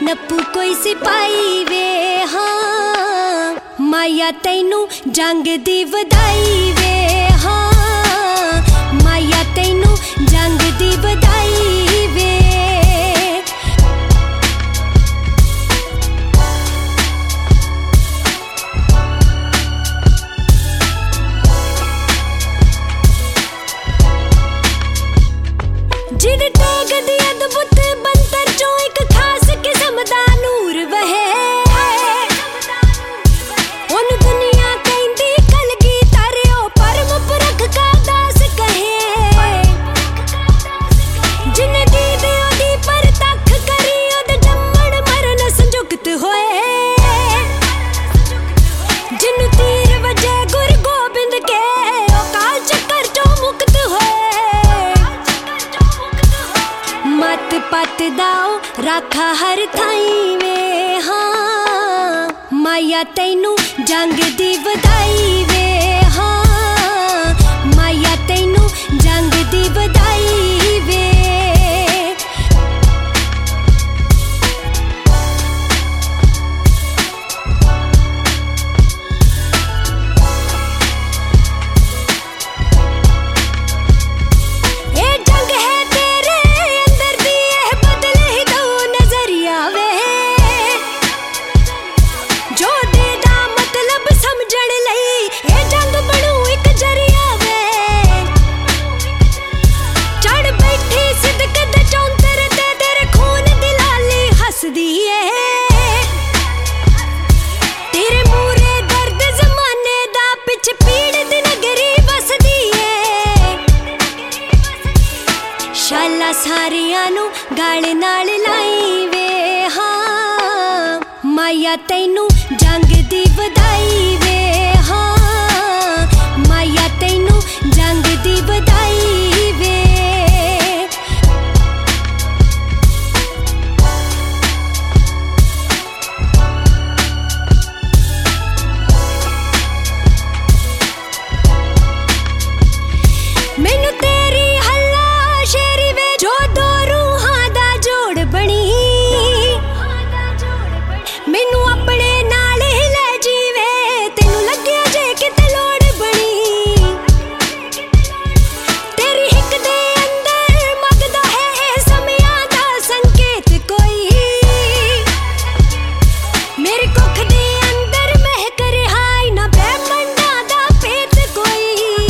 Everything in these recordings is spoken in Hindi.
नप्पू कोई सिपाही वे हाँ माया तैनू जंग दी वधाई वे हाँ माया तैनू जंग दी वधाई वे। जिन टोग दी अद्भुत बनतर चो एक खास किस्म दा नूर वहे ओन दुनिया कहंदी कलगी तारियो परम पुरख का दास कहे जिन दी दे ओदी पर तख करी ओद जम्मण मरण संयुक्त होए जिन तीर वजे गुरु गोबिंद के ओ काल चक्कर चो मुक्त होए मत पत दाओ राखा हर थाई वे हाँ माया तैनू जंग दी वधाई वे हाँ माया तैनू जंग दी वधाई वे। शाला सारियां नू गाल नाल लाई वे हाँ माया तैनू जंग दी वधाई वे हाँ माया तैनू जंग दी वधाई वे। मैनू तेरी हल्ला शेरी वे जो दो रूहां दा जोड़ बनी मैनू अपने नाल ही ले जीवे तेनू लग्या जे किते लोड़ बनी तेरी हिक दे अंदर मगदा है समयां दा संकेत कोई मेरी कुख दे अंदर महक रिहाई ना ब्रह्मंडा दा पेत कोई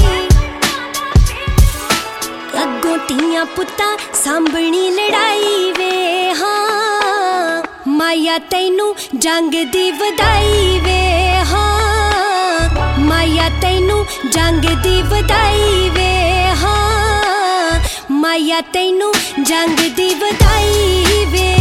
अगों तियां पुत्तां सांभणी लड़ाई वे हाँ माया तैनू जंग दी वधाई वे हाँ माया तैनू जंग दी वधाई वे हाँ माया तैनू जंग दी वधाई वे।